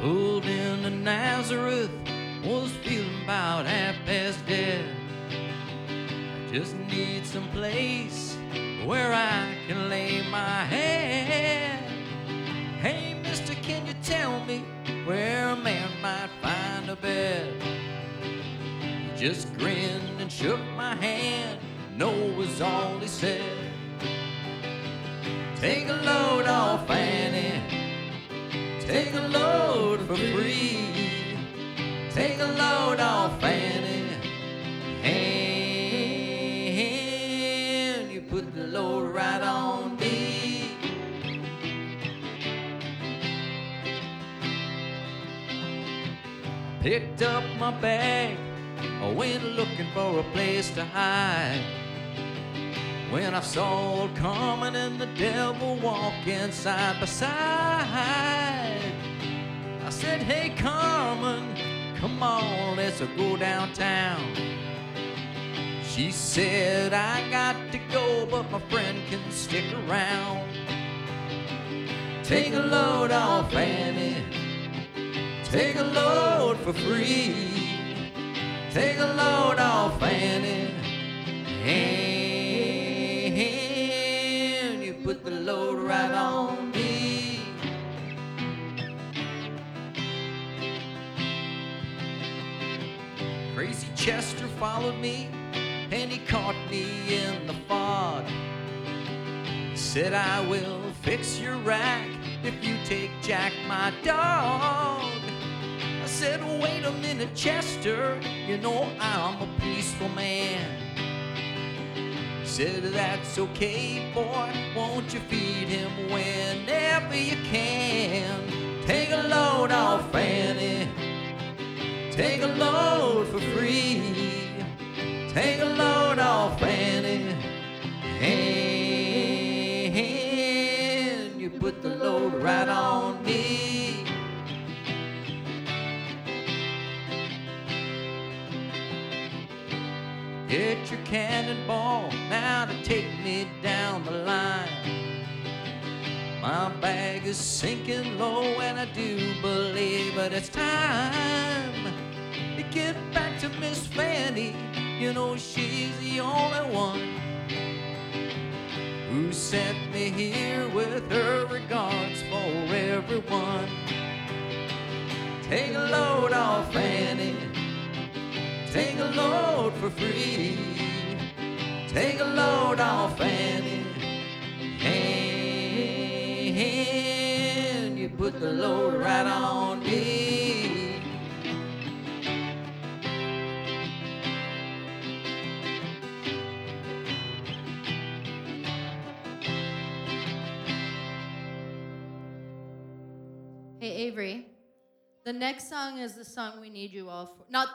Pulled into Nazareth, was feeling about half past dead. I just need some place where I can lay my head. Hey, mister, can you tell me where a man might find a bed? He just grinned and shook my hand. No was all he said. Take a load off Annie, take a load for free. Take a load off Annie, and you put the load right on me. Picked up my bag, I went looking for a place to hide. When I saw old Carmen and the devil walking side by side, I said, hey Carmen, come on, let's go downtown. She said, I got to go, but my friend can stick around. Take a load off Annie, take a load for free. Take a load off Annie, and you put the load right on me. Crazy Chester followed me, and he caught me in the fog. He said, I will fix your rack if you take Jack, my dog. I said, wait a minute, Chester, you know I'm a peaceful man. He said, that's okay, boy, won't you feed him whenever you can. Take a load off Annie, take a load for free. Take a load off Annie, and you put the load right on me. Get your cannonball now to take me down the line. My bag is sinking low and I do believe that it's time to get back to Miss Fanny. You know she's the only one who sent me here with her regards for everyone. Take a load off Annie, take a load for free. Take a load off Annie, and you put the load right on me. Hey, Avery, the next song is the song we need you all for. Not